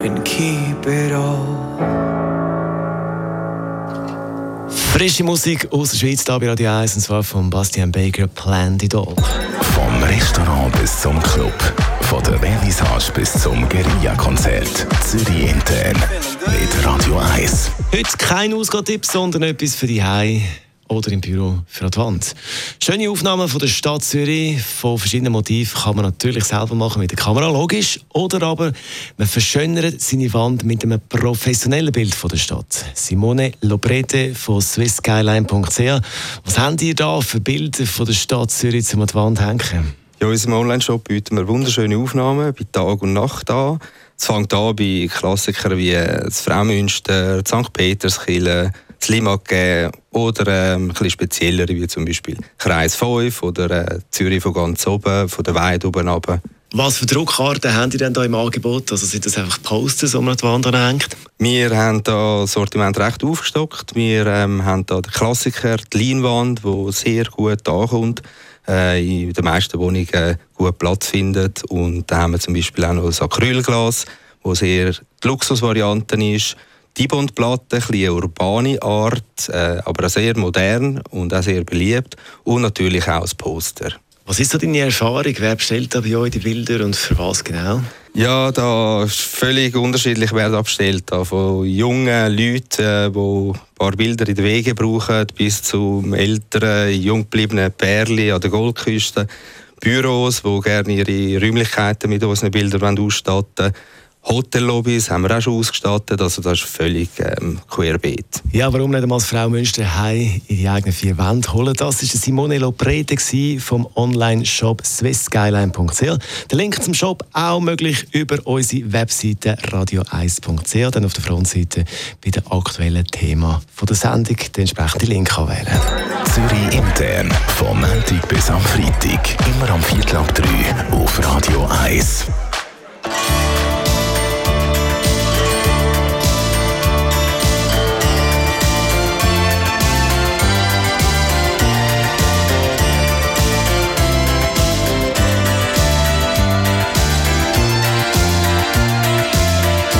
and keep it all. Frische Musik aus der Schweiz, hier bei Radio 1, und zwar von Bastian Baker, Plan d'Idol. Vom Restaurant bis zum Club, von der Vernissage bis zum Guerilla-Konzert. Zürich intern mit Radio 1. Heute kein Ausgehtipp, sondern etwas für die Hause oder im Büro für die Wand. Schöne Aufnahmen von der Stadt Zürich, von verschiedenen Motiven, kann man natürlich selber machen mit der Kamera, logisch. Oder aber man verschönert seine Wand mit einem professionellen Bild von der Stadt. Simone Loprete von swisskyline.ch. Was habt ihr da für Bilder von der Stadt Zürich zum an die Wand hängen? Ja, in unserem Online-Shop bieten wir wunderschöne Aufnahmen bei Tag und Nacht an. Es fängt an bei Klassikern wie das Fraumünster, St. Peterskirche, das Limagé oder ein bisschen speziellere wie zum Beispiel Kreis 5 oder Zürich von ganz oben, von der Weide oben runter. Was für Druckkarten habt ihr denn da im Angebot? Also sind das einfach Posters, die man an die Wand hängt? Wir haben da das Sortiment recht aufgestockt. Wir haben da den Klassiker, die Leinwand, die sehr gut ankommt. In den meisten Wohnungen gut Platz findet. Und da haben wir zum Beispiel auch noch das Acrylglas, das sehr die Luxusvariante ist. Die Bondplatte, ein bisschen urbane Art, aber auch sehr modern und auch sehr beliebt. Und natürlich auch das Poster. Was ist so deine Erfahrung? Wer bestellt da bei euch die Bilder und für was genau? Ja, da ist völlig unterschiedlich, wer da bestellt. Von jungen Leuten, die ein paar Bilder in den Wegen brauchen, bis zu älteren, jung gebliebenen Pärchen an der Goldküste. Büros, die gerne ihre Räumlichkeiten mit unseren Bildern ausstatten wollen. Hotellobbys haben wir auch schon ausgestattet, also das ist völlig querbeet. Ja, warum nicht einmal als Frau Münster heim in die eigenen 4 Wände holen? Das war Simone Loprete vom Online-Shop swisskyline.ch. Der Link zum Shop auch möglich über unsere Webseite radio1.ch. Dann auf der Frontseite bei dem aktuellen Thema der Sendung den entsprechenden Link anwählen. Zürich intern, vom Montag bis am Freitag, immer am 2:45 auf Radio 1.